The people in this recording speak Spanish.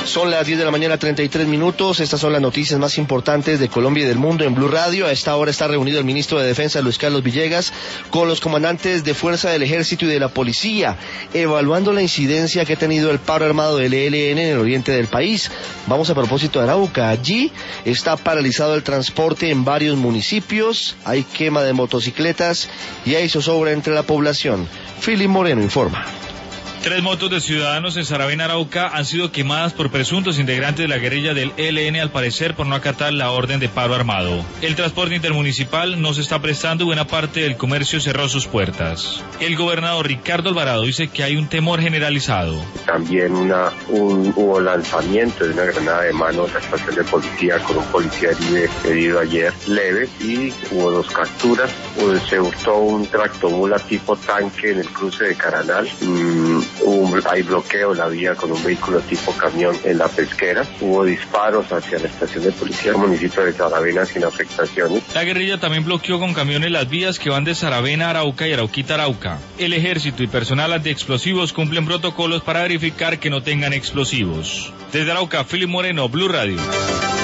Son las 10 de la mañana, 33 minutos. Estas son las noticias más importantes de Colombia y del mundo en Blue Radio. A esta hora está reunido el ministro de Defensa, Luis Carlos Villegas, con los comandantes de Fuerza del Ejército y de la Policía, evaluando la incidencia que ha tenido el paro armado del ELN en el oriente del país. Vamos a propósito de Arauca. Allí está paralizado el transporte en varios municipios, hay quema de motocicletas y hay zozobra entre la población. Philip Moreno informa. 3 motos de ciudadanos en Saravena, Arauca, han sido quemadas por presuntos integrantes de la guerrilla del ELN, al parecer por no acatar la orden de paro armado. El transporte intermunicipal no se está prestando y buena parte del comercio cerró sus puertas. El gobernador Ricardo Alvarado dice que hay un temor generalizado. También hubo lanzamiento de una granada de mano en la estación de policía con un policía herido ayer leve, y hubo 2 capturas. Se hurtó un tractomula tipo tanque en el cruce de Caranal. Hay bloqueo en la vía con un vehículo tipo camión en la Pesquera. Hubo disparos hacia la estación de policía del municipio de Saravena sin afectaciones. La guerrilla también bloqueó con camiones las vías que van de Saravena a Arauca y Arauquita a Arauca. El ejército y personal antiexplosivos cumplen protocolos para verificar que no tengan explosivos. Desde Arauca, Philip Moreno, Blue Radio.